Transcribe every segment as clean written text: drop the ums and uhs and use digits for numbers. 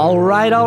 All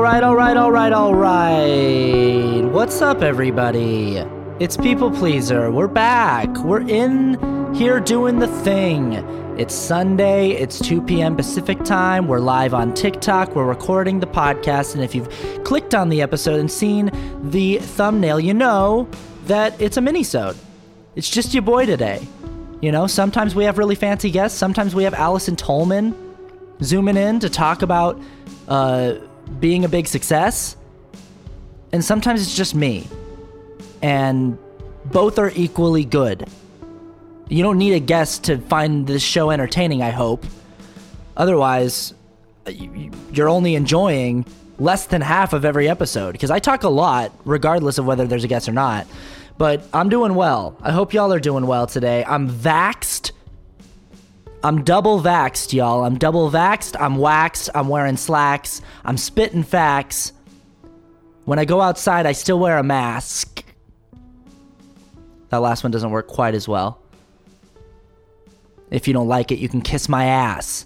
right. What's up, everybody? It's People Pleaser. We're back. We're in here doing the thing. It's Sunday. It's 2 p.m. Pacific time. We're live on TikTok. We're recording the podcast. And if you've clicked on the episode and seen the thumbnail, you know that it's a mini-sode. It's just your boy today. You know, sometimes we have really fancy guests. Sometimes we have Allison Tolman zooming in to talk about being a big success. And sometimes it's just me. And both are equally good. You don't need a guest to find this show entertaining, I hope. Otherwise, you're only enjoying less than half of every episode. Because I talk a lot, regardless of whether there's a guest or not. But I'm doing well. I hope y'all are doing well today. I'm vaxxed. I'm double vaxxed, y'all. I'm double vaxxed. I'm waxed. I'm wearing slacks. I'm spitting facts. When I go outside, I still wear a mask. That last one doesn't work quite as well. If you don't like it, you can kiss my ass.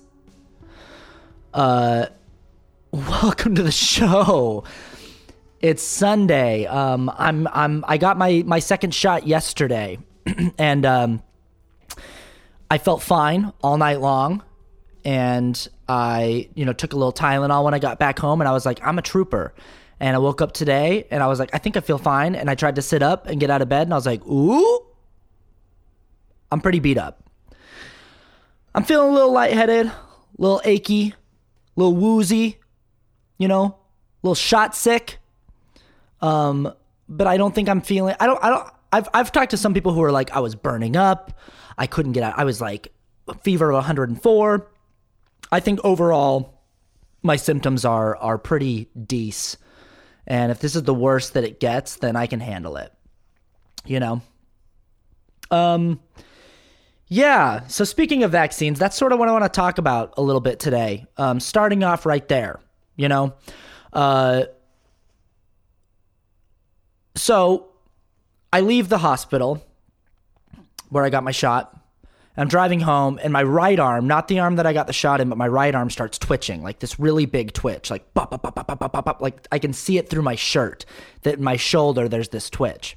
Welcome to the show. It's Sunday. I got my second shot yesterday, and I felt fine all night long, and I took a little Tylenol when I got back home, and I was like, I'm a trooper. And I woke up today, and I was like, I think I feel fine, and I tried to sit up and get out of bed, and I was like, ooh, I'm pretty beat up. I'm feeling a little lightheaded, a little achy, a little woozy, a little shot sick. But I don't think I'm feeling, I've talked to some people who are like, I was burning up. I couldn't get out. I was like a fever of 104. I think overall my symptoms are pretty decent. And if this is the worst that it gets, then I can handle it, Yeah. So speaking of vaccines, that's sort of what I want to talk about a little bit today. Starting off right there, So I leave the hospital where I got my shot. I'm driving home, and my right arm, not the arm that I got the shot in, but my right arm starts twitching, like this really big twitch, like bop, bop, bop, bop, bop, bop, bop. Like I can see it through my shirt, that my shoulder, there's this twitch.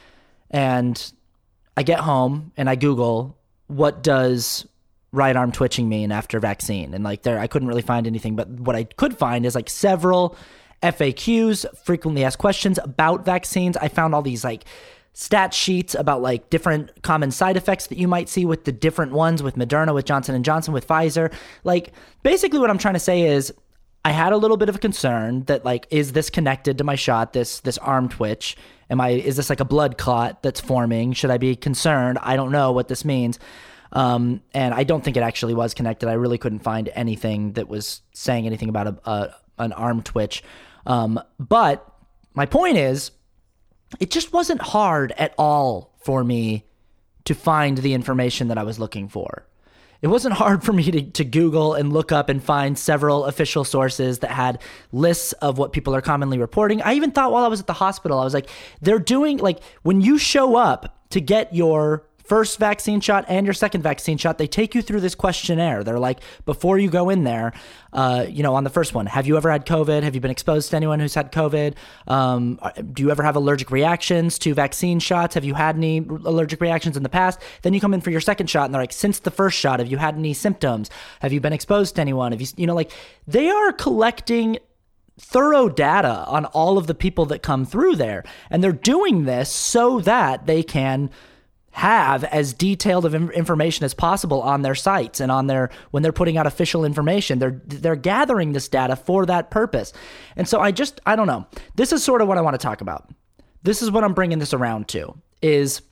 And I get home and I Google, what does right arm twitching mean after vaccine? And like I couldn't really find anything, but what I could find is like several FAQs, frequently asked questions about vaccines. I found all these like stat sheets about like different common side effects that you might see with the different ones, with Moderna, with Johnson & Johnson, with Pfizer. Like basically what I'm trying to say is I had a little bit of a concern that like, is this connected to my shot, this arm twitch? Is this like a blood clot that's forming? Should I be concerned? I don't know what this means. And I don't think it actually was connected. I really couldn't find anything that was saying anything about an arm twitch. But my point is, it just wasn't hard at all for me to find the information that I was looking for. It wasn't hard for me to Google and look up and find several official sources that had lists of what people are commonly reporting. I even thought while I was at the hospital, I was like, they're doing, like, when you show up to get your first vaccine shot and your second vaccine shot, they take you through this questionnaire. They're like, before you go in there, on the first one, have you ever had COVID? Have you been exposed to anyone who's had COVID? Do you ever have allergic reactions to vaccine shots? Have you had any allergic reactions in the past? Then you come in for your second shot and they're like, since the first shot, have you had any symptoms? Have you been exposed to anyone? Have you, they are collecting thorough data on all of the people that come through there. And they're doing this so that they can have as detailed of information as possible on their sites and when they're putting out official information. They're gathering this data for that purpose. And so I don't know. This is sort of what I want to talk about. This is what I'm bringing this around to, is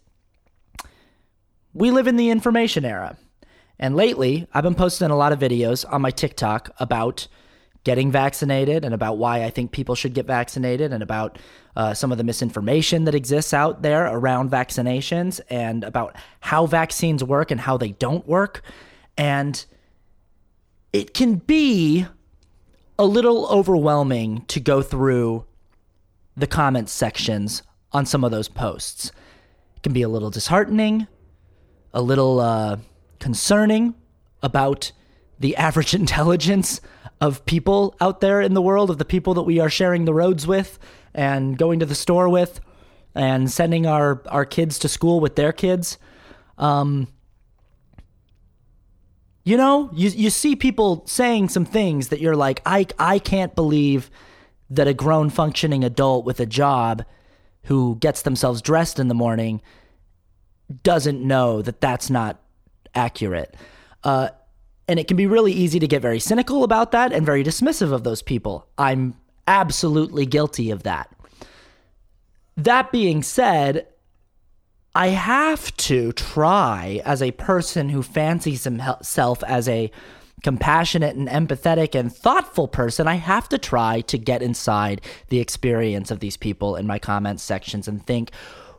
we live in the information era. And lately, I've been posting a lot of videos on my TikTok about getting vaccinated and about why I think people should get vaccinated and about some of the misinformation that exists out there around vaccinations and about how vaccines work and how they don't work. And it can be a little overwhelming to go through the comments sections on some of those posts. It can be a little disheartening, a little concerning about the average intelligence of people out there in the world, of the people that we are sharing the roads with and going to the store with and sending our kids to school with their kids. You see people saying some things that you're like, I can't believe that a grown functioning adult with a job who gets themselves dressed in the morning doesn't know that that's not accurate. And it can be really easy to get very cynical about that and very dismissive of those people. I'm absolutely guilty of that. That being said, I have to try, as a person who fancies himself as a compassionate and empathetic and thoughtful person, I have to try to get inside the experience of these people in my comments sections and think,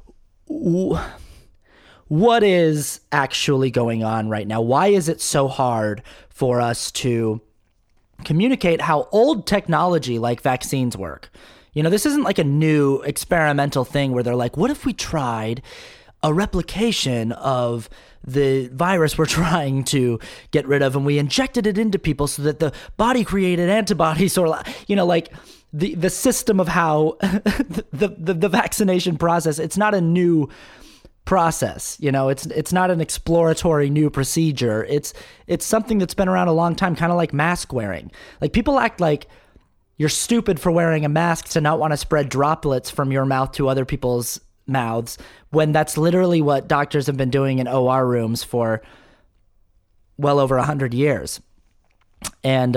what is actually going on right now? Why is it so hard for us to communicate how old technology like vaccines work? This isn't like a new experimental thing where they're like, what if we tried a replication of the virus we're trying to get rid of and we injected it into people so that the body created antibodies, or, like the system of how the vaccination process, it's not a new process. It's not an exploratory new procedure. It's something that's been around a long time, kind of like mask wearing. Like, people act like you're stupid for wearing a mask to not want to spread droplets from your mouth to other people's mouths, when that's literally what doctors have been doing in OR rooms for well over 100 years. And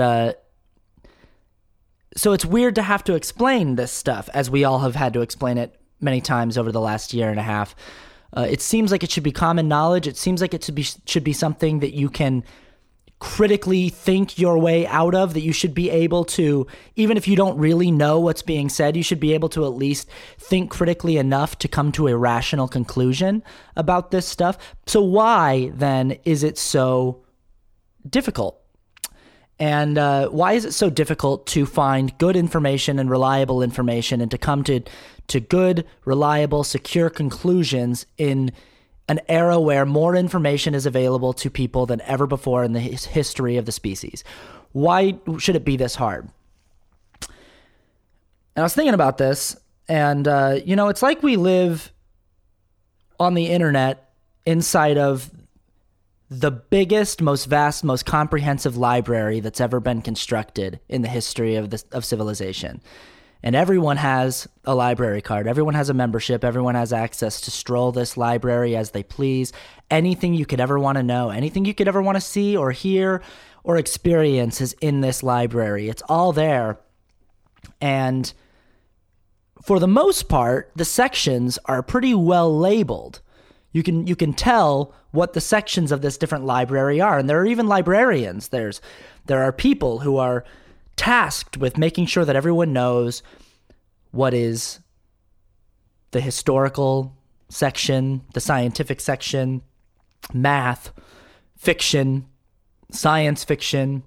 so it's weird to have to explain this stuff, as we all have had to explain it many times over the last year and a half. It seems like it should be common knowledge. It seems like it should be something that you can critically think your way out of, that you should be able to, even if you don't really know what's being said, you should be able to at least think critically enough to come to a rational conclusion about this stuff. So why then is it so difficult? And why is it so difficult to find good information and reliable information, and to come to good, reliable, secure conclusions in an era where more information is available to people than ever before in the history of the species? Why should it be this hard? And I was thinking about this, and it's like we live on the internet inside of the biggest, most vast, most comprehensive library that's ever been constructed in the history of civilization. And everyone has a library card. Everyone has a membership. Everyone has access to stroll this library as they please. Anything you could ever want to know, anything you could ever want to see or hear or experience is in this library. It's all there. And for the most part, the sections are pretty well labeled. You can tell what the sections of this different library are. And there are even librarians. There are people who are tasked with making sure that everyone knows what is the historical section, the scientific section, math, fiction, science fiction,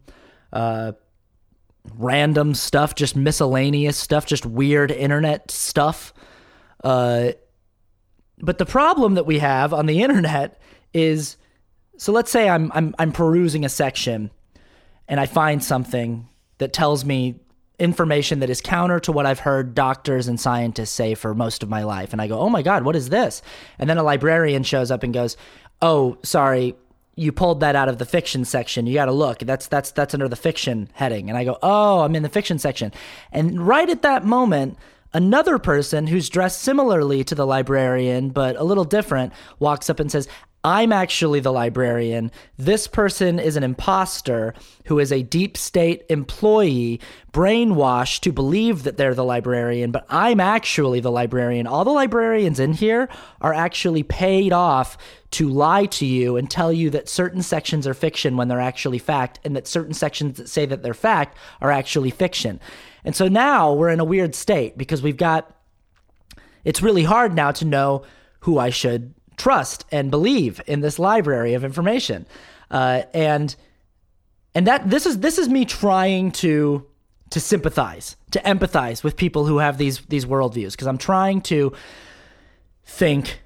random stuff, just miscellaneous stuff, just weird internet stuff. But the problem that we have on the internet is, so let's say I'm perusing a section and I find something that tells me information that is counter to what I've heard doctors and scientists say for most of my life. And I go, oh my God, what is this? And then a librarian shows up and goes, oh, sorry, you pulled that out of the fiction section. You got to look. That's under the fiction heading. And I go, oh, I'm in the fiction section. And right at that moment, another person who's dressed similarly to the librarian, but a little different, walks up and says, I'm actually the librarian. This person is an imposter who is a deep state employee, brainwashed to believe that they're the librarian, but I'm actually the librarian. All the librarians in here are actually paid off to lie to you and tell you that certain sections are fiction when they're actually fact, and that certain sections that say that they're fact are actually fiction. And so now we're in a weird state because it's really hard now to know who I should trust and believe in this library of information. And that this is me trying to sympathize, to empathize with people who have these worldviews, because I'm trying to think,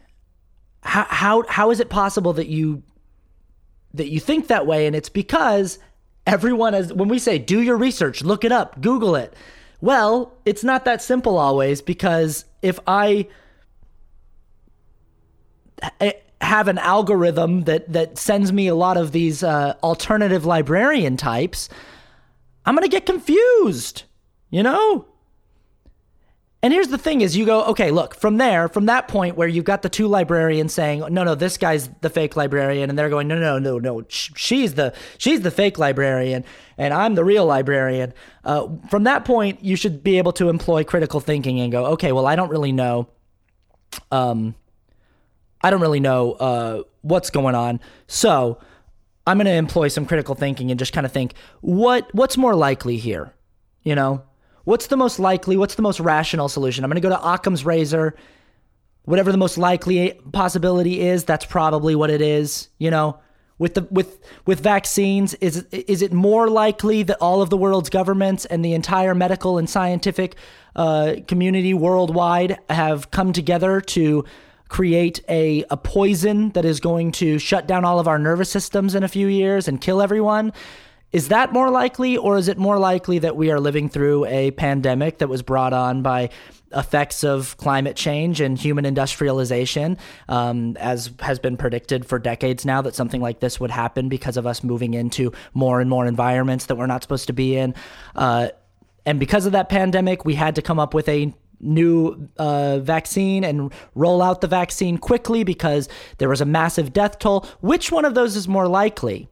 how is it possible that you think that way? And it's because everyone is, when we say do your research, look it up, Google it. Well, it's not that simple always, because if I have an algorithm that sends me a lot of these alternative librarian types, I'm going to get confused, you know? And here's the thing is you go, okay, look, from that point where you've got the two librarians saying, no, this guy's the fake librarian, and they're going, no, she's the fake librarian, and I'm the real librarian. From that point, you should be able to employ critical thinking and go, okay, well, I don't really know what's going on, so I'm going to employ some critical thinking and just kind of think, what's more likely here, you know? What's the most likely, what's the most rational solution? I'm going to go to Occam's razor. Whatever the most likely possibility is, that's probably what it is, you know? With vaccines, is it more likely that all of the world's governments and the entire medical and scientific community worldwide have come together to create a poison that is going to shut down all of our nervous systems in a few years and kill everyone? Is that more likely, or is it more likely that we are living through a pandemic that was brought on by effects of climate change and human industrialization, as has been predicted for decades now that something like this would happen because of us moving into more and more environments that we're not supposed to be in? And because of that pandemic, we had to come up with a new vaccine and roll out the vaccine quickly because there was a massive death toll. Which one of those is more likely?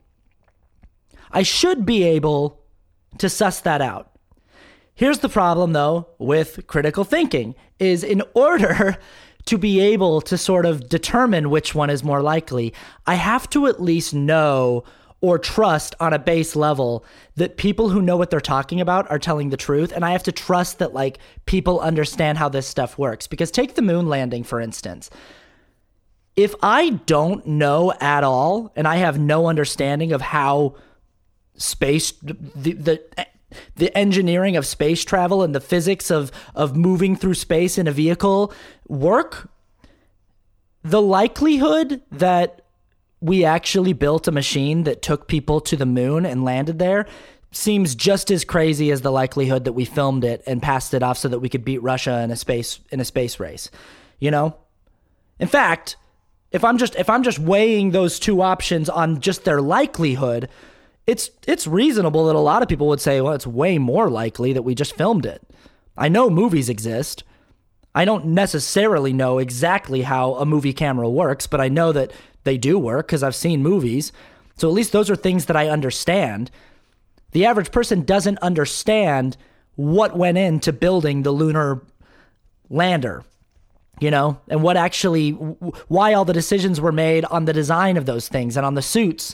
I should be able to suss that out. Here's the problem, though, with critical thinking, is in order to be able to sort of determine which one is more likely, I have to at least know or trust on a base level that people who know what they're talking about are telling the truth. And I have to trust that, like, people understand how this stuff works. Because take the moon landing, for instance. If I don't know at all, and I have no understanding of how space, the engineering of space travel and the physics of moving through space in a vehicle work, the likelihood that we actually built a machine that took people to the moon and landed there seems just as crazy as the likelihood that we filmed it and passed it off so that we could beat Russia in a space race. You know? In fact, if I'm just weighing those two options on just their likelihood, it's reasonable that a lot of people would say, well, it's way more likely that we just filmed it. I know movies exist. I don't necessarily know exactly how a movie camera works, but I know that they do work because I've seen movies. So at least those are things that I understand. The average person doesn't understand what went into building the lunar lander, you know, and why all the decisions were made on the design of those things and on the suits.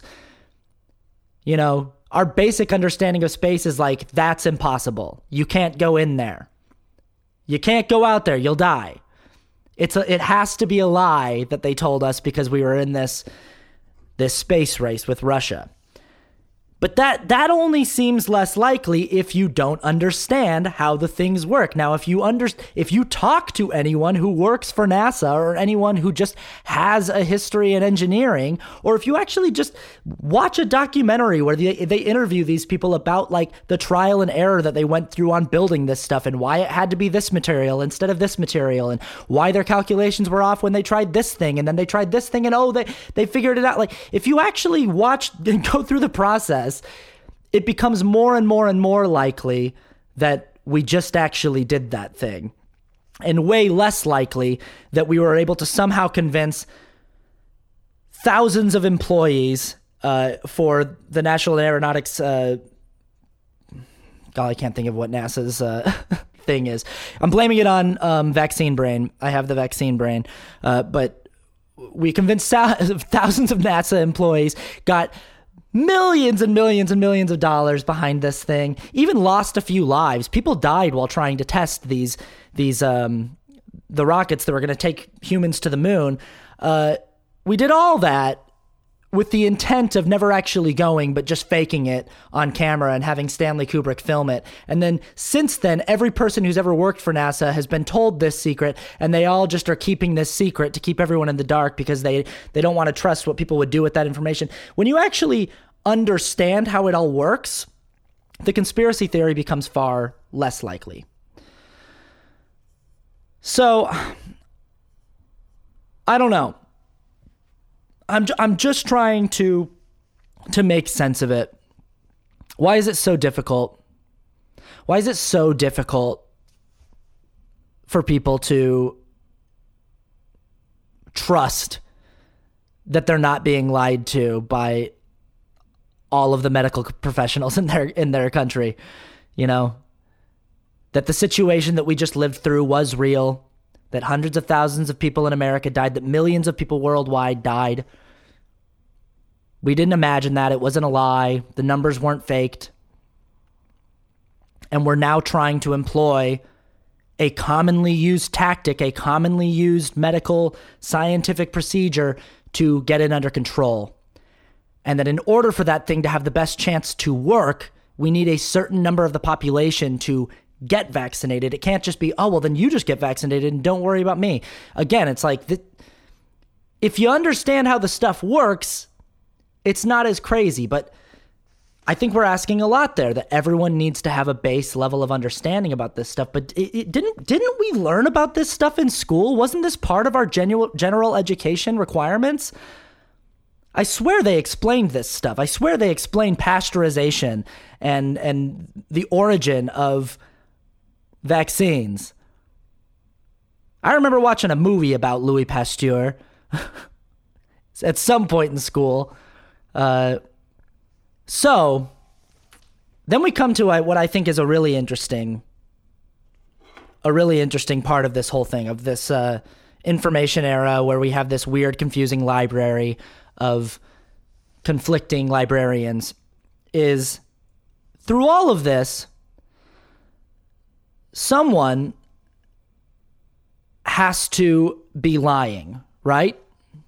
You know, our basic understanding of space is like, that's impossible. You can't go in there. You can't go out there. You'll die. It has to be a lie that they told us because we were in this space race with Russia. But that only seems less likely if you don't understand how the things work. Now, if you talk to anyone who works for NASA or anyone who just has a history in engineering, or if you actually just watch a documentary where they interview these people about like the trial and error that they went through on building this stuff and why it had to be this material instead of this material and why their calculations were off when they tried this thing and then they tried this thing and they figured it out. Like, if you actually watch and go through the process, it becomes more and more and more likely that we just actually did that thing, and way less likely that we were able to somehow convince thousands of employees for the National Aeronautics. God, I can't think of what NASA's thing is. I'm blaming it on vaccine brain. I have the vaccine brain, but we convinced thousands of NASA employees, got millions and millions and millions of dollars behind this thing, even lost a few lives. People died while trying to test the rockets that were going to take humans to the moon. We did all that with the intent of never actually going, but just faking it on camera and having Stanley Kubrick film it. And then since then, every person who's ever worked for NASA has been told this secret, and they all just are keeping this secret to keep everyone in the dark because they don't want to trust what people would do with that information. When you actually understand how it all works, the conspiracy theory becomes far less likely. So, I don't know. I'm just trying to make sense of it. Why is it so difficult? Why is it so difficult for people to trust that they're not being lied to by all of the medical professionals in their country? You know, that the situation that we just lived through was real, that hundreds of thousands of people in America died, that millions of people worldwide died. We didn't imagine that. It wasn't a lie. The numbers weren't faked. And we're now trying to employ a commonly used tactic, a commonly used medical scientific procedure to get it under control. And that in order for that thing to have the best chance to work, we need a certain number of the population to get vaccinated. It can't just be, oh, well, then you just get vaccinated and don't worry about me. Again, it's like, if you understand how the stuff works, it's not as crazy. But I think we're asking a lot there, that everyone needs to have a base level of understanding about this stuff. But didn't we learn about this stuff in school? Wasn't this part of our general education requirements? I swear they explained this stuff. I swear they explained pasteurization and the origin of vaccines. I remember watching a movie about Louis Pasteur at some point in school. So then we come to what I think is a really interesting part of this whole thing, of this information era where we have this weird, confusing library of conflicting librarians, is through all of this, someone has to be lying, right?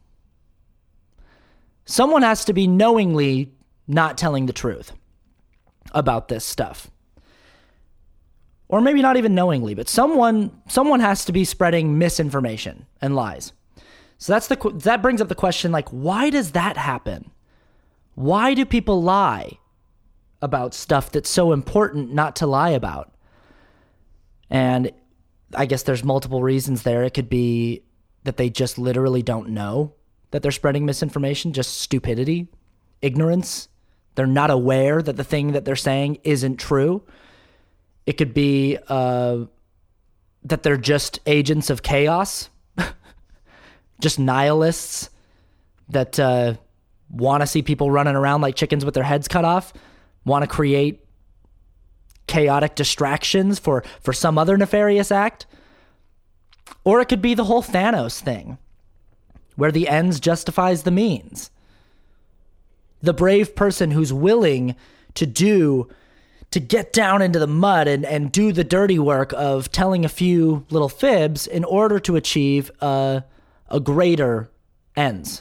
Someone has to be knowingly not telling the truth about this stuff. Or maybe not even knowingly, but someone has to be spreading misinformation and lies. So that brings up the question, like, why does that happen? Why do people lie about stuff that's so important not to lie about? And I guess there's multiple reasons there. It could be that they just literally don't know that they're spreading misinformation, just stupidity, ignorance. They're not aware that the thing that they're saying isn't true. It could be that they're just agents of chaos, just nihilists that want to see people running around like chickens with their heads cut off, want to create chaotic distractions for some other nefarious act. Or it could be the whole Thanos thing, where the ends justifies the means. The brave person who's willing to get down into the mud and do the dirty work of telling a few little fibs in order to achieve a greater end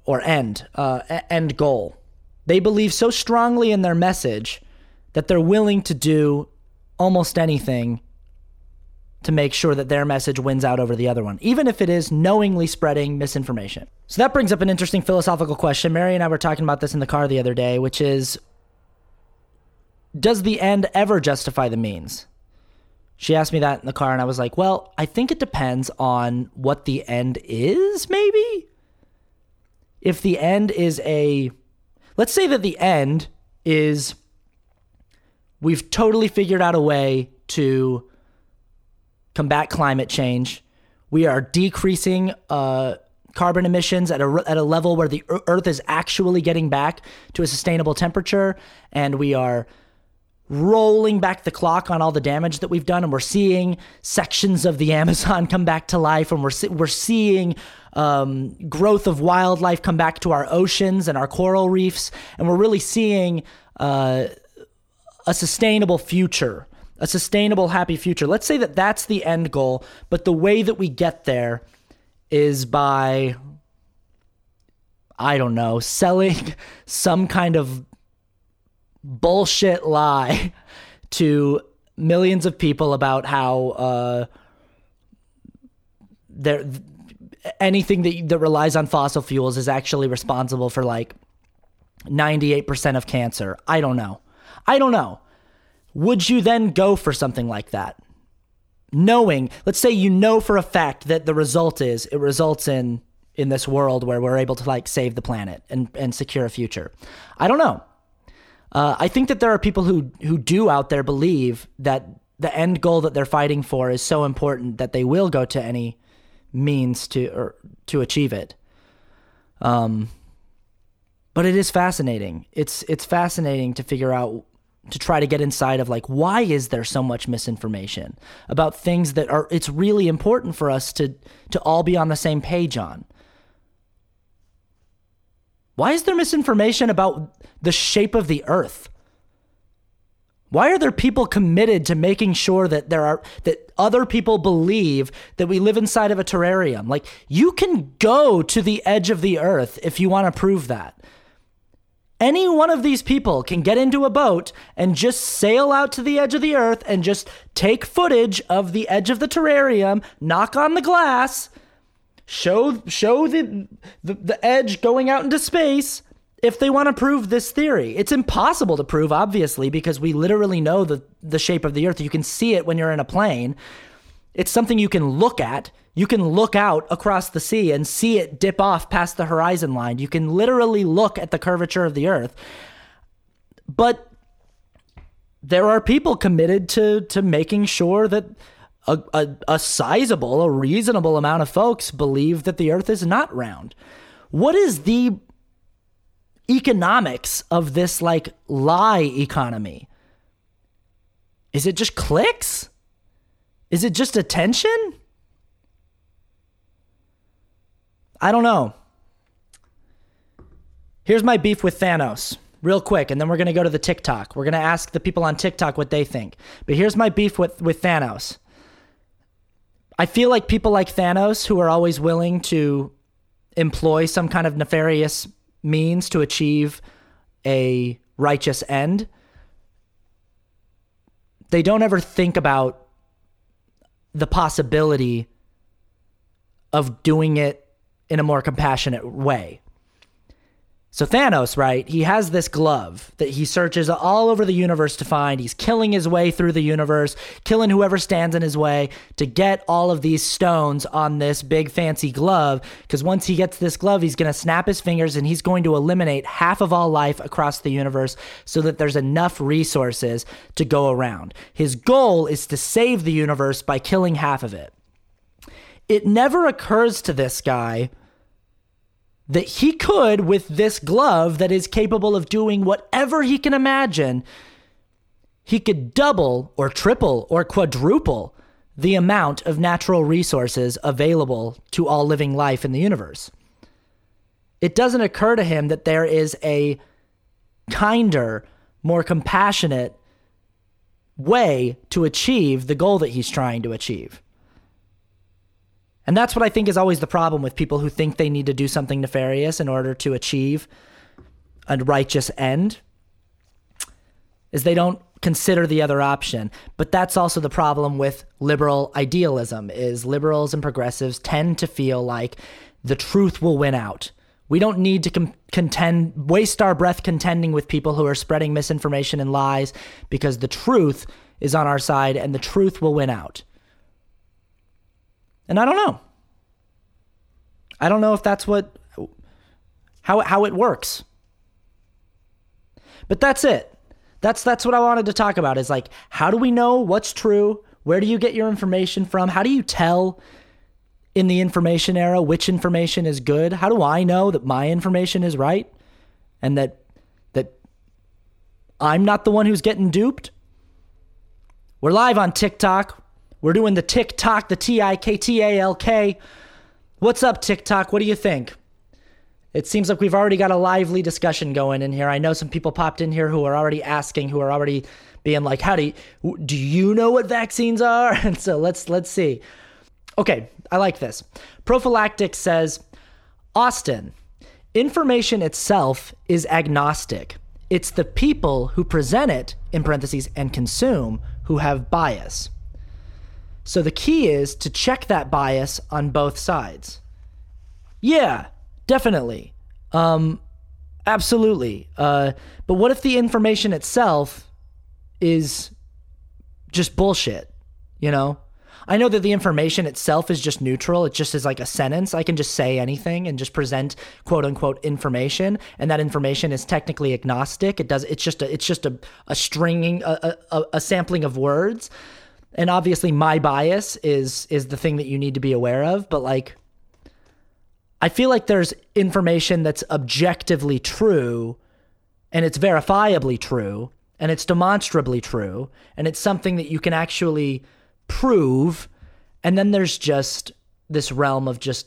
goal. They believe so strongly in their message that they're willing to do almost anything to make sure that their message wins out over the other one, even if it is knowingly spreading misinformation. So that brings up an interesting philosophical question. Mary and I were talking about this in the car the other day, which is, does the end ever justify the means? She asked me that in the car, and I was like, well, I think it depends on what the end is, maybe? If the end is let's say that the end is, we've totally figured out a way to combat climate change. We are decreasing carbon emissions at a level where the Earth is actually getting back to a sustainable temperature, and we are rolling back the clock on all the damage that we've done, and we're seeing sections of the Amazon come back to life, and we're seeing growth of wildlife come back to our oceans and our coral reefs, and we're really seeing a sustainable future, a sustainable, happy future. Let's say that that's the end goal, but the way that we get there is by, I don't know, selling some kind of bullshit lie to millions of people about how anything that relies on fossil fuels is actually responsible for like 98% of cancer. I don't know. Would you then go for something like that? Knowing, let's say you know for a fact that the result is, it results in this world where we're able to like save the planet and secure a future. I don't know. I think that there are people who do out there believe that the end goal that they're fighting for is so important that they will go to any means to achieve it. But it is fascinating. It's fascinating to figure out, to try to get inside of like, why is there so much misinformation about things that are, it's really important for us to all be on the same page on. Why is there misinformation about the shape of the earth? Why are there people committed to making sure that that other people believe that we live inside of a terrarium? Like, you can go to the edge of the earth if you want to prove that. Any one of these people can get into a boat and just sail out to the edge of the earth and just take footage of the edge of the terrarium, knock on the glass, show the edge going out into space if they want to prove this theory. It's impossible to prove, obviously, because we literally know the shape of the earth. You can see it when you're in a plane. It's something you can look at. You can look out across the sea and see it dip off past the horizon line. You can literally look at the curvature of the earth. But there are people committed to making sure that a sizable, a reasonable amount of folks believe that the earth is not round. What is the economics of this like lie economy? Is it just clicks? Is it just attention? I don't know. Here's my beef with Thanos, real quick, and then we're going to go to the TikTok. We're going to ask the people on TikTok what they think. But here's my beef with Thanos. I feel like people like Thanos, who are always willing to employ some kind of nefarious means to achieve a righteous end, they don't ever think about the possibility of doing it in a more compassionate way. So Thanos, right? He has this glove that he searches all over the universe to find. He's killing his way through the universe, killing whoever stands in his way to get all of these stones on this big fancy glove. Because once he gets this glove, he's going to snap his fingers and he's going to eliminate half of all life across the universe so that there's enough resources to go around. His goal is to save the universe by killing half of it. It never occurs to this guy that he could, with this glove that is capable of doing whatever he can imagine, he could double or triple or quadruple the amount of natural resources available to all living life in the universe. It doesn't occur to him that there is a kinder, more compassionate way to achieve the goal that he's trying to achieve. And that's what I think is always the problem with people who think they need to do something nefarious in order to achieve a righteous end, is they don't consider the other option. But that's also the problem with liberal idealism, is liberals and progressives tend to feel like the truth will win out. We don't need to waste our breath contending with people who are spreading misinformation and lies, because the truth is on our side and the truth will win out. And I don't know. I don't know if that's how it works. But that's it. That's what I wanted to talk about, is like, how do we know what's true? Where do you get your information from? How do you tell in the information era which information is good? How do I know that my information is right and that I'm not the one who's getting duped? We're live on TikTok. We're doing the TikTok, the TikTalk. What's up, TikTok? What do you think? It seems like we've already got a lively discussion going in here. I know some people popped in here who are already asking, who are already being like, do you know what vaccines are? And so let's see. Okay, I like this. Prophylactic says, Austin, information itself is agnostic. It's the people who present it, in parentheses, and consume, who have bias. So the key is to check that bias on both sides. Yeah, definitely. Absolutely. But what if the information itself is just bullshit? You know, I know that the information itself is just neutral. It just is like a sentence. I can just say anything and just present quote unquote information, and that information is technically agnostic. It's just a stringing, a sampling of words. And obviously my bias is the thing that you need to be aware of. But like, I feel like there's information that's objectively true, and it's verifiably true, and it's demonstrably true, and it's something that you can actually prove. And then there's just this realm of just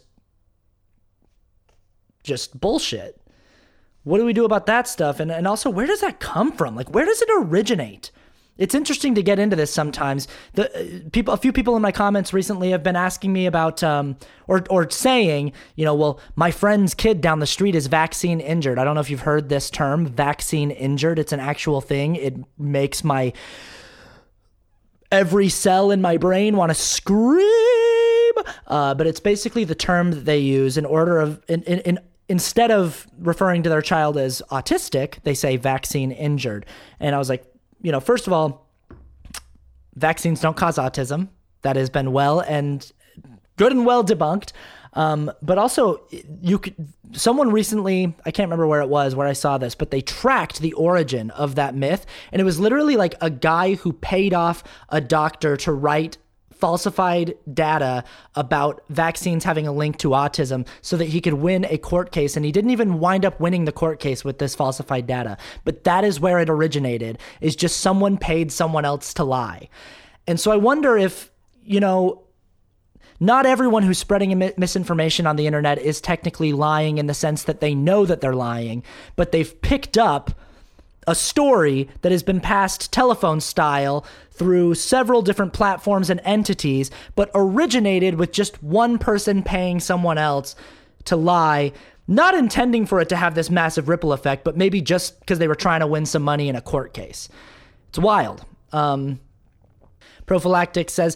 bullshit. What do we do about that stuff? And also, where does that come from? Like, where does it originate? It's interesting to get into this sometimes. A few people in my comments recently have been asking me about, or saying, you know, well, my friend's kid down the street is vaccine injured. I don't know if you've heard this term, vaccine injured. It's an actual thing. It makes my every cell in my brain want to scream. But it's basically the term that they use in order of, instead of referring to their child as autistic, they say vaccine injured. And I was like, you know, first of all, vaccines don't cause autism. That has been well debunked. But also, someone recently, I can't remember where it was, where I saw this, but they tracked the origin of that myth. And it was literally like a guy who paid off a doctor to write falsified data about vaccines having a link to autism so that he could win a court case. And he didn't even wind up winning the court case with this falsified data. But that is where it originated, is just someone paid someone else to lie. And so I wonder if, you know, not everyone who's spreading misinformation on the internet is technically lying in the sense that they know that they're lying, but they've picked up a story that has been passed telephone style through several different platforms and entities, but originated with just one person paying someone else to lie, not intending for it to have this massive ripple effect, but maybe just because they were trying to win some money in a court case. It's wild. Prophylactic says,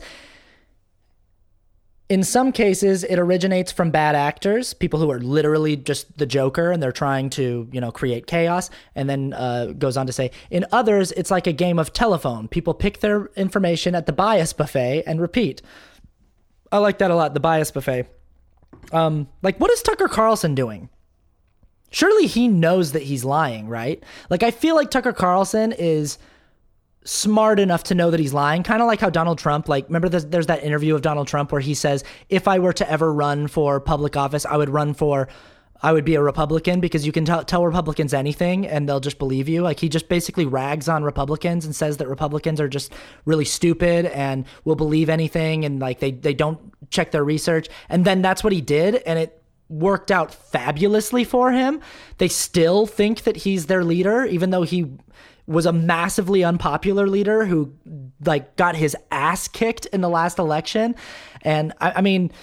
in some cases, it originates from bad actors, people who are literally just the Joker and they're trying to, you know, create chaos. And then goes on to say, in others, it's like a game of telephone. People pick their information at the bias buffet and repeat. I like that a lot, the bias buffet. Like, what is Tucker Carlson doing? Surely he knows that he's lying, right? Like, I feel like Tucker Carlson is smart enough to know that he's lying, kind of like how Donald Trump, like, remember there's that interview of Donald Trump where he says, if I were to ever run for public office, I would be a Republican, because you can tell Republicans anything and they'll just believe you. Like, he just basically rags on Republicans and says that Republicans are just really stupid and will believe anything, and like they don't check their research. And then that's what he did, and it worked out fabulously for him. They still think that he's their leader, even though he was a massively unpopular leader who like got his ass kicked in the last election. And I mean,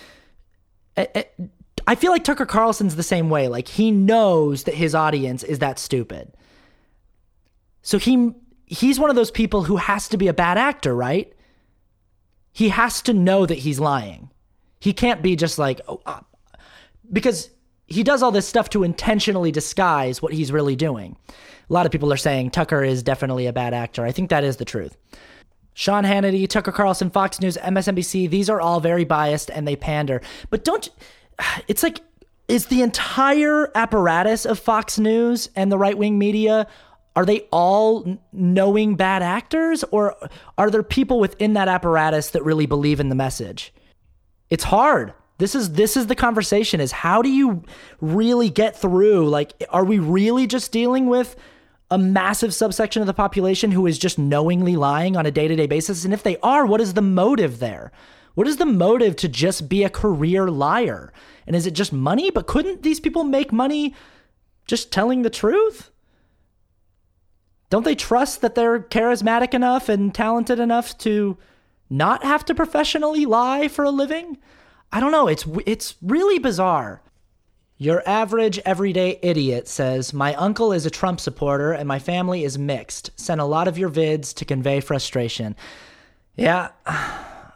I feel like Tucker Carlson's the same way. Like, he knows that his audience is that stupid. So he's one of those people who has to be a bad actor, right? He has to know that he's lying. He can't be just like, because he does all this stuff to intentionally disguise what he's really doing. A lot of people are saying Tucker is definitely a bad actor. I think that is the truth. Sean Hannity, Tucker Carlson, Fox News, MSNBC, these are all very biased and they pander. But it's like, is the entire apparatus of Fox News and the right-wing media, are they all knowing bad actors? Or are there people within that apparatus that really believe in the message? It's hard. This is the conversation, is how do you really get through? Like, are we really just dealing with a massive subsection of the population who is just knowingly lying on a day-to-day basis? And if they are, what is the motive there? What is the motive to just be a career liar? And is it just money? But couldn't these people make money just telling the truth? Don't they trust that they're charismatic enough and talented enough to not have to professionally lie for a living? I don't know. It's really bizarre. Your average everyday idiot says, my uncle is a Trump supporter and my family is mixed. Send a lot of your vids to convey frustration. Yeah.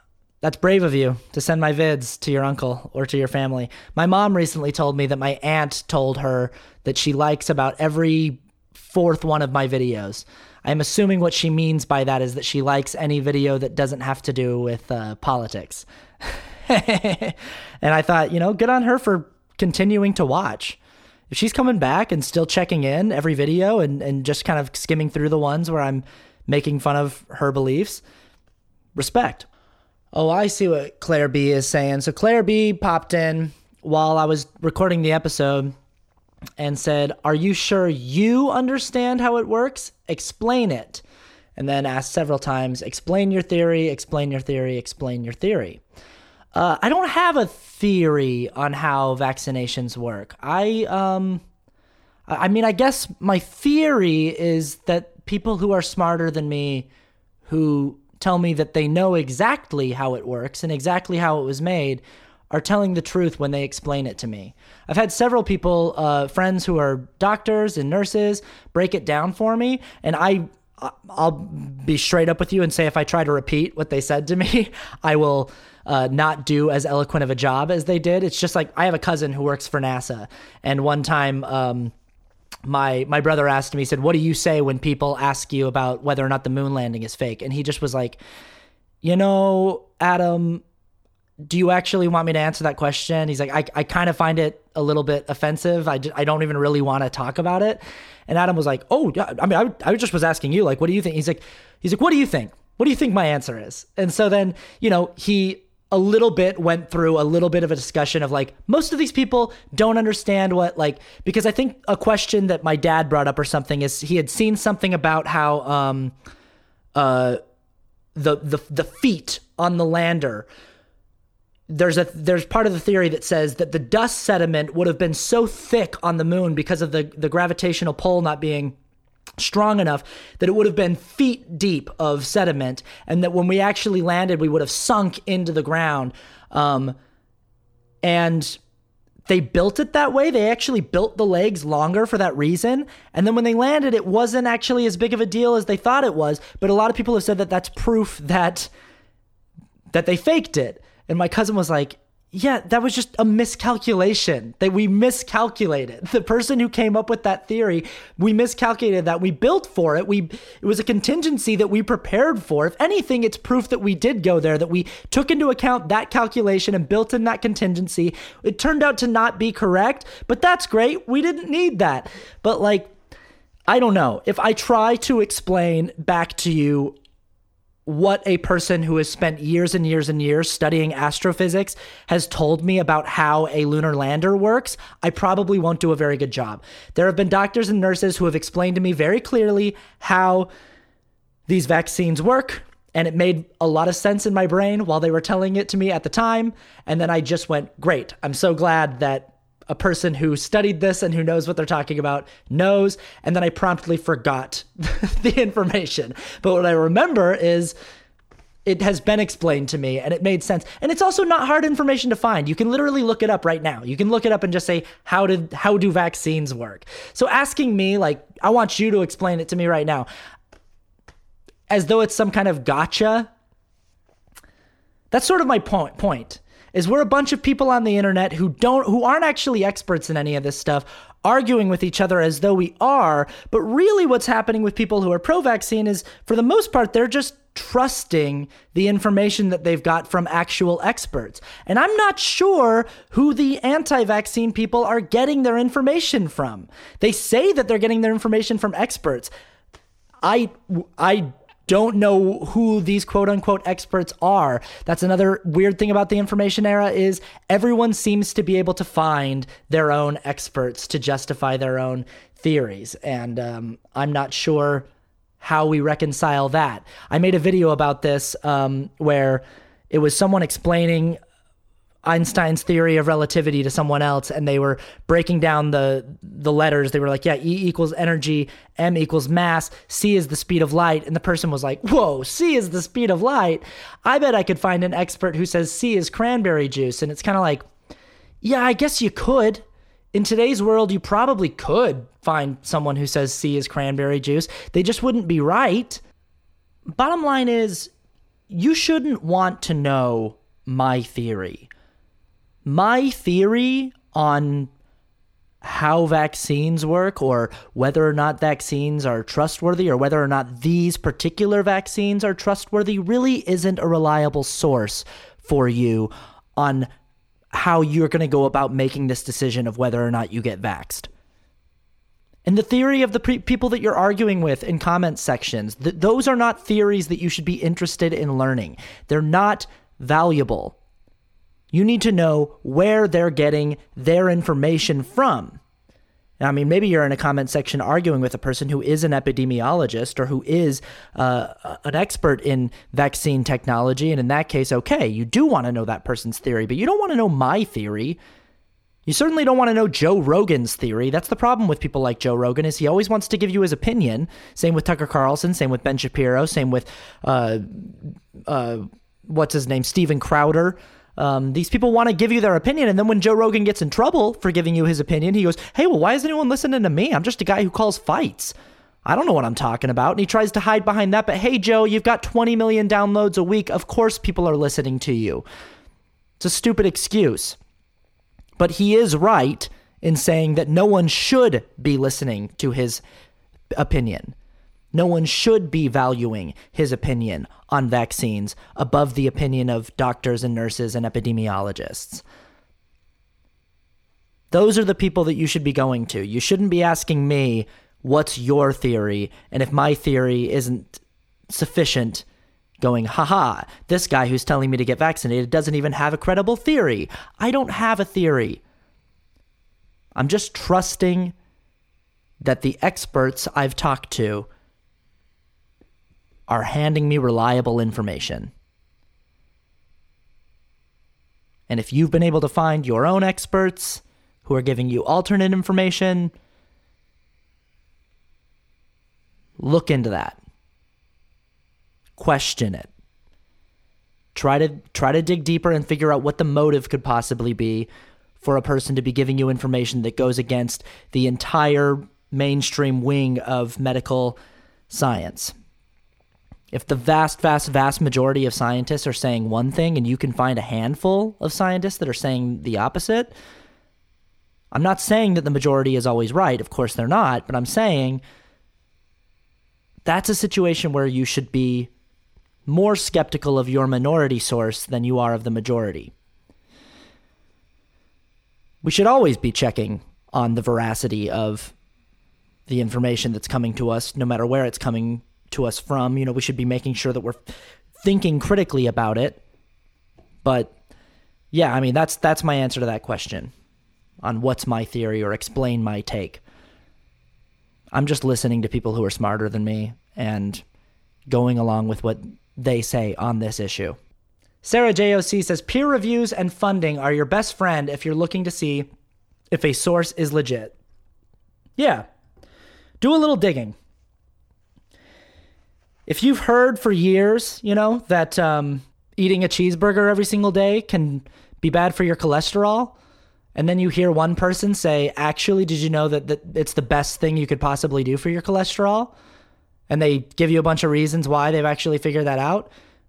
That's brave of you to send my vids to your uncle or to your family. My mom recently told me that my aunt told her that she likes about every fourth one of my videos. I'm assuming what she means by that is that she likes any video that doesn't have to do with politics. And I thought, good on her for continuing to watch. If she's coming back and still checking in every video and just kind of skimming through the ones where I'm making fun of her beliefs, respect. Oh, I see what Claire B is saying. So Claire B popped in while I was recording the episode and said, "Are you sure you understand how it works? Explain it." And then asked several times, "Explain your theory, explain your theory, explain your theory." I don't have a theory on how vaccinations work. I mean, I guess my theory is that people who are smarter than me, who tell me that they know exactly how it works and exactly how it was made, are telling the truth when they explain it to me. I've had several people, friends who are doctors and nurses, break it down for me, and I'll be straight up with you and say if I try to repeat what they said to me, I will not do as eloquent of a job as they did. It's just like I have a cousin who works for NASA, and one time my brother asked me, he said, "What do you say when people ask you about whether or not the moon landing is fake?" And he just was like, "Adam, do you actually want me to answer that question?" He's like, I kind of find it a little bit offensive. I don't even really want to talk about it. And Adam was like, "Oh, yeah, I mean, I just was asking you, like, what do you think?" He's like, "What do you think? What do you think my answer is?" And so then, he a little bit went through a little bit of a discussion of like, most of these people don't understand what, like, because I think a question that my dad brought up or something is he had seen something about how the feet on the lander, there's part of the theory that says that the dust sediment would have been so thick on the moon because of the gravitational pull not being strong enough that it would have been feet deep of sediment, and that when we actually landed, we would have sunk into the ground. And they built it that way. They actually built the legs longer for that reason. And then when they landed, it wasn't actually as big of a deal as they thought it was. But a lot of people have said that that's proof that they faked it. And my cousin was like, "Yeah, that was just a miscalculation. That we miscalculated. The person who came up with that theory, we miscalculated that. We built for it. It was a contingency that we prepared for. If anything, it's proof that we did go there, that we took into account that calculation and built in that contingency. It turned out to not be correct, but that's great. We didn't need that." But like, I don't know. If I try to explain back to you what a person who has spent years and years and years studying astrophysics has told me about how a lunar lander works, I probably won't do a very good job. There have been doctors and nurses who have explained to me very clearly how these vaccines work, and it made a lot of sense in my brain while they were telling it to me at the time. And then I just went, great. I'm so glad that a person who studied this and who knows what they're talking about knows. And then I promptly forgot the information. But what I remember is it has been explained to me and it made sense. And it's also not hard information to find. You can literally look it up right now. You can look it up and just say, how do vaccines work? So asking me, like, I want you to explain it to me right now, as though it's some kind of gotcha. That's sort of my point. Is we're a bunch of people on the internet who aren't actually experts in any of this stuff, arguing with each other as though we are. But really what's happening with people who are pro-vaccine is, for the most part, they're just trusting the information that they've got from actual experts. And I'm not sure who the anti-vaccine people are getting their information from. They say that they're getting their information from experts. I don't know who these quote unquote experts are. That's another weird thing about the information era, is everyone seems to be able to find their own experts to justify their own theories. And I'm not sure how we reconcile that. I made a video about this where it was someone explaining Einstein's theory of relativity to someone else, and they were breaking down the letters. They were like, yeah, E equals energy, M equals mass, C is the speed of light. And the person was like, whoa, C is the speed of light. I bet I could find an expert who says C is cranberry juice. And it's kind of like, yeah, I guess you could. In today's world, you probably could find someone who says C is cranberry juice. They just wouldn't be right. Bottom line is, you shouldn't want to know my theory. My theory on how vaccines work, or whether or not vaccines are trustworthy, or whether or not these particular vaccines are trustworthy, really isn't a reliable source for you on how you're going to go about making this decision of whether or not you get vaxxed. And the theory of the people that you're arguing with in comment sections, those are not theories that you should be interested in learning. They're not valuable. You need to know where they're getting their information from. Now, I mean, maybe you're in a comment section arguing with a person who is an epidemiologist or who is an expert in vaccine technology. And in that case, okay, you do want to know that person's theory, but you don't want to know my theory. You certainly don't want to know Joe Rogan's theory. That's the problem with people like Joe Rogan, is he always wants to give you his opinion. Same with Tucker Carlson, same with Ben Shapiro, same with, what's his name, Steven Crowder. These people want to give you their opinion, and then when Joe Rogan gets in trouble for giving you his opinion, he goes, hey, well, why is anyone listening to me? I'm just a guy who calls fights. I don't know what I'm talking about. And he tries to hide behind that, but hey, Joe, you've got 20 million downloads a week. Of course people are listening to you. It's a stupid excuse. But he is right in saying that no one should be listening to his opinion. No one should be valuing his opinion on vaccines above the opinion of doctors and nurses and epidemiologists. Those are the people that you should be going to. You shouldn't be asking me, what's your theory? And if my theory isn't sufficient, going, haha, this guy who's telling me to get vaccinated doesn't even have a credible theory. I don't have a theory. I'm just trusting that the experts I've talked to are handing me reliable information. And if you've been able to find your own experts who are giving you alternate information, look into that. Question it. Try to dig deeper and figure out what the motive could possibly be for a person to be giving you information that goes against the entire mainstream wing of medical science. If the vast majority of scientists are saying one thing and you can find a handful of scientists that are saying the opposite, I'm not saying that the majority is always right. Of course they're not, but I'm saying that's a situation where you should be more skeptical of your minority source than you are of the majority. We should always be checking on the veracity of the information that's coming to us, no matter where it's coming to us from. You know, we should be making sure that we're thinking critically about it. But yeah, I mean, that's my answer to that question on what's my theory or explain my take. I'm just listening to people who are smarter than me and going along with what they say on this issue. Sarah JOC says, peer reviews and funding are your best friend if you're looking to see if a source is legit. Yeah. Do a little digging. If you've heard for years, you know, that eating a cheeseburger every single day can be bad for your cholesterol, and then you hear one person say, actually, did you know that it's the best thing you could possibly do for your cholesterol? And they give you a bunch of reasons why they've actually figured that out.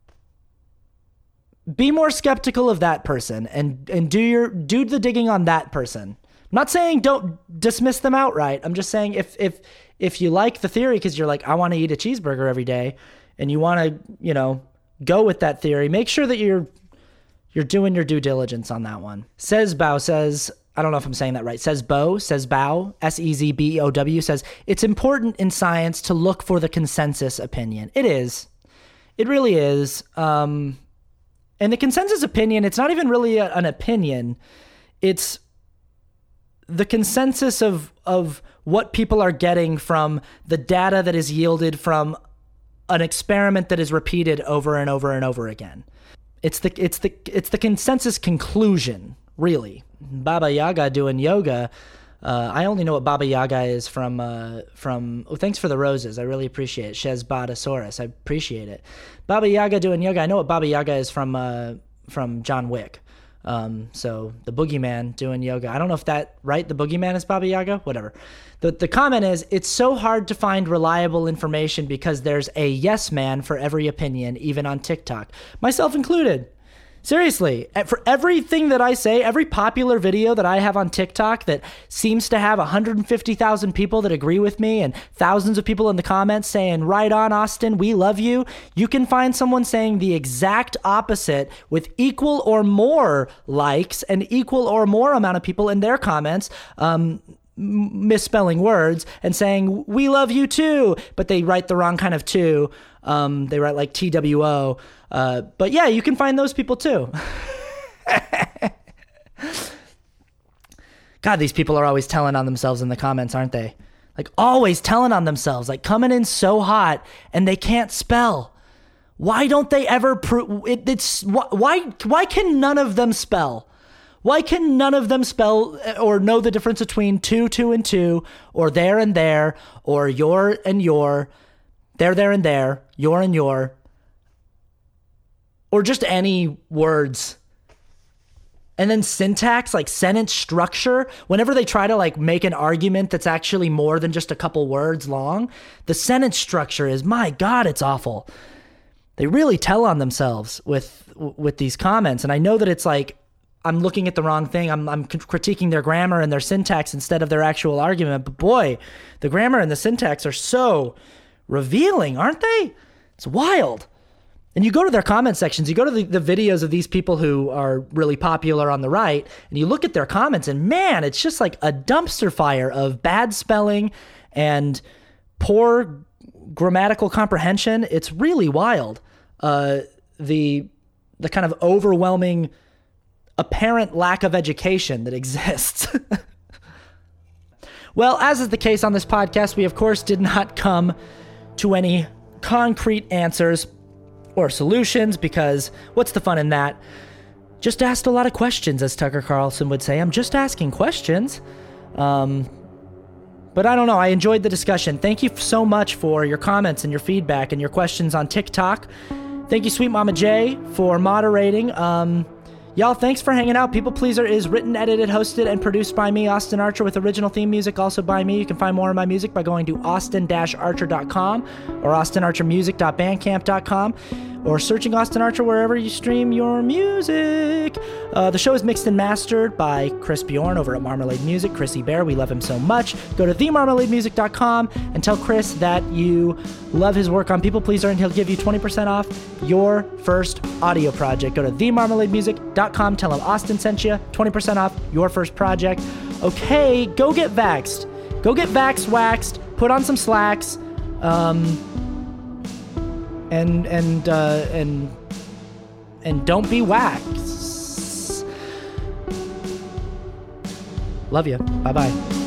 Be more skeptical of that person and do the digging on that person. I'm not saying don't dismiss them outright. I'm just saying if you like the theory because you're like, I want to eat a cheeseburger every day, and you want to, you know, go with that theory, make sure that you're doing your due diligence on that one. Says Bow says, I don't know if I'm saying that right. Says Bow, S-E-Z-B-O-W, says, it's important in science to look for the consensus opinion. It is. It really is. And the consensus opinion, it's not even really an opinion. It's the consensus of what people are getting from the data that is yielded from an experiment that is repeated over and over and over again. It's the consensus conclusion, really. Baba Yaga doing yoga. I only know what Baba Yaga is from. Oh, thanks for the roses. I really appreciate it. Shez Badasaurus. I appreciate it. Baba Yaga doing yoga. I know what Baba Yaga is from John Wick. So the boogeyman doing yoga. I don't know if that, right? The boogeyman is Baba Yaga? Whatever. The comment is, it's so hard to find reliable information because there's a yes man for every opinion, even on TikTok. Myself included. Seriously, for everything that I say, every popular video that I have on TikTok that seems to have 150,000 people that agree with me and thousands of people in the comments saying, right on, Austin, we love you. You can find someone saying the exact opposite with equal or more likes and equal or more amount of people in their comments, misspelling words and saying, we love you too, but they write the wrong kind of two. They write like TWO. But yeah, you can find those people too. God, these people are always telling on themselves in the comments, aren't they? Like always telling on themselves, like coming in so hot and they can't spell. Why don't they ever prove it? Why can none of them spell? Why can none of them spell or know the difference between two, and two, or there and there, or your and your, there and there, your and your, or just any words? And then syntax, like sentence structure, whenever they try to like make an argument that's actually more than just a couple words long, the sentence structure is, my God, it's awful. They really tell on themselves with these comments. And I know that it's like, I'm looking at the wrong thing. I'm critiquing their grammar and their syntax instead of their actual argument. But boy, the grammar and the syntax are so revealing, aren't they? It's wild. And you go to their comment sections, you go to the videos of these people who are really popular on the right, and you look at their comments, and man, it's just like a dumpster fire of bad spelling and poor grammatical comprehension. It's really wild. The kind of overwhelming apparent lack of education that exists. Well, as is the case on this podcast, we of course did not come to any concrete answers or solutions, because what's the fun in that? Just asked a lot of questions, as Tucker Carlson would say. I'm just asking questions. But I don't know. I enjoyed the discussion. Thank you so much for your comments and your feedback and your questions on TikTok. Thank you, Sweet Mama J, for moderating. Y'all, thanks for hanging out. People Pleaser is written, edited, hosted, and produced by me, Austin Archer, with original theme music also by me. You can find more of my music by going to austin-archer.com or austinarchermusic.bandcamp.com or searching Austin Archer wherever you stream your music. The show is mixed and mastered by Chris Bjorn over at Marmalade Music. Chrissy Bear, we love him so much. Go to themarmalademusic.com and tell Chris that you love his work on People Pleaser, and he'll give you 20% off your first audio project. Go to themarmalademusic.com, tell him Austin sent you, 20% off your first project. Okay, go get vaxxed. Go get vaxxed, waxed, put on some slacks, and don't be wax. Love you. Bye-bye.